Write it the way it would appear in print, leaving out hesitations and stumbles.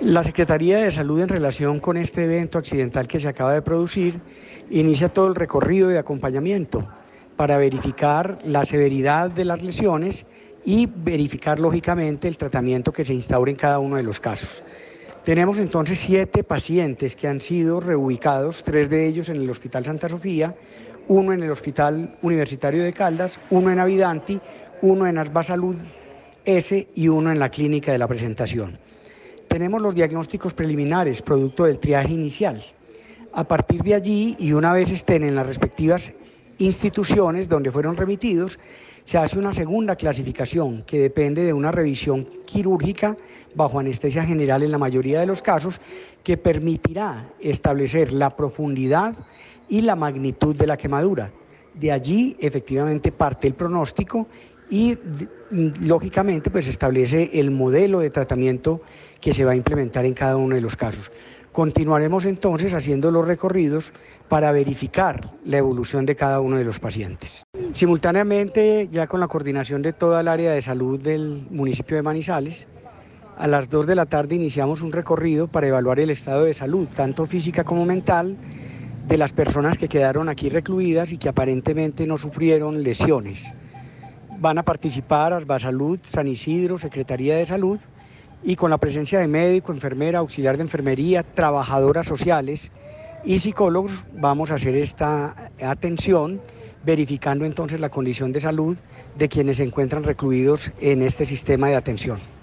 La Secretaría de Salud, en relación con este evento accidental que se acaba de producir, inicia todo el recorrido de acompañamiento para verificar la severidad de las lesiones y verificar lógicamente el tratamiento que se instaure en cada uno de los casos. Tenemos entonces 7 pacientes que han sido reubicados, 3 de ellos en el Hospital Santa Sofía, 1 en el Hospital Universitario de Caldas, 1 en Avidanti, 1 en Asba Salud S y 1 en la Clínica de la Presentación. Tenemos los diagnósticos preliminares, producto del triaje inicial. A partir de allí, y una vez estén en las respectivas instituciones donde fueron remitidos, se hace una segunda clasificación que depende de una revisión quirúrgica bajo anestesia general en la mayoría de los casos, que permitirá establecer la profundidad y la magnitud de la quemadura. De allí, efectivamente, parte el pronóstico y, lógicamente, pues establece el modelo de tratamiento que se va a implementar en cada uno de los casos. Continuaremos entonces haciendo los recorridos para verificar la evolución de cada uno de los pacientes. Simultáneamente, ya con la coordinación de toda el área de salud del municipio de Manizales, a las 2 de la tarde iniciamos un recorrido para evaluar el estado de salud, tanto física como mental, de las personas que quedaron aquí recluidas y que aparentemente no sufrieron lesiones. Van a participar Asbasalud, San Isidro, Secretaría de Salud, y con la presencia de médico, enfermera, auxiliar de enfermería, trabajadoras sociales y psicólogos vamos a hacer esta atención, verificando entonces la condición de salud de quienes se encuentran recluidos en este sistema de atención.